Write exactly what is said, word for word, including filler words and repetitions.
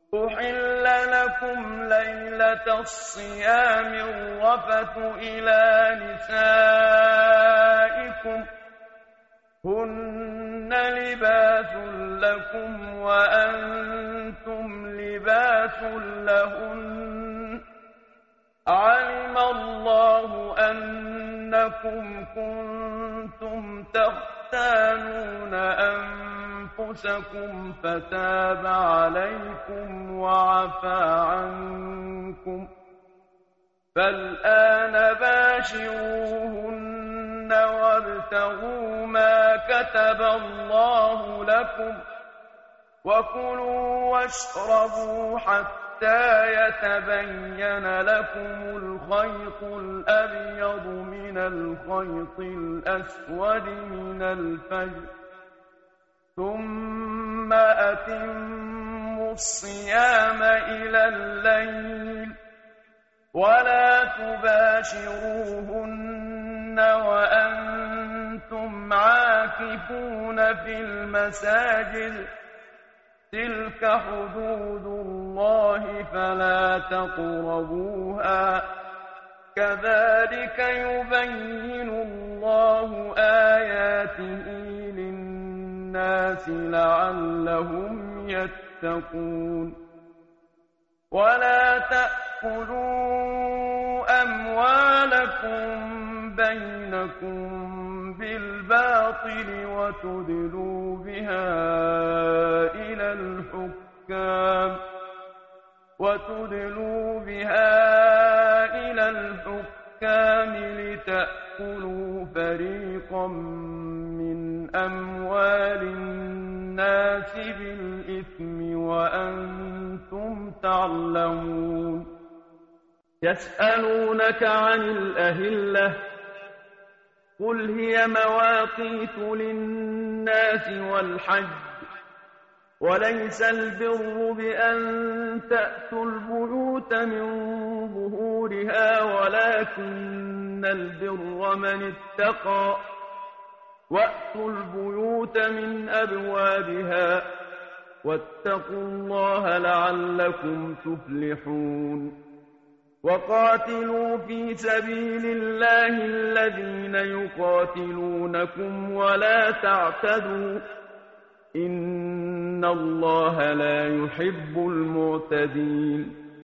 أحل لكم ليلة الصيام الرفث إلى نسائكم هن لباس لكم وأنتم لباس لهن علم الله أنكم كنتم تختانون أنفسكم فتاب عليكم وعفى عنكم فالآن باشروهن وابتغوا ما كتب الله لكم وكلوا واشربوا حتى يتبين لكم الخيط الأبيض من الخيط الأسود من الفجر ثم أتموا الصيام إلى الليل ولا تباشروهن وأنتم عاكفون في المساجد تلك حدود الله فلا تقربوها كذلك يبين الله آياته للناس لعلهم يتقون ولا تأكلوا أموالكم بينكم بالباطل وتدلوا بها إلى الحكام وتدلوا بها إلى الحكام لتأكلوا فريقا من أموال الناس بالإثم وأنتم تعلمون يسألونك عن الأهلة قل هي مواقيت للناس والحج وليس البر بأن تأتوا البيوت من ظهورها ولكن البر من اتقى وأتوا البيوت من أبوابها واتقوا الله لعلكم تفلحون وقاتلوا في سبيل الله الذين يقاتلونكم ولا تعتدوا إن الله لا يحب المعتدين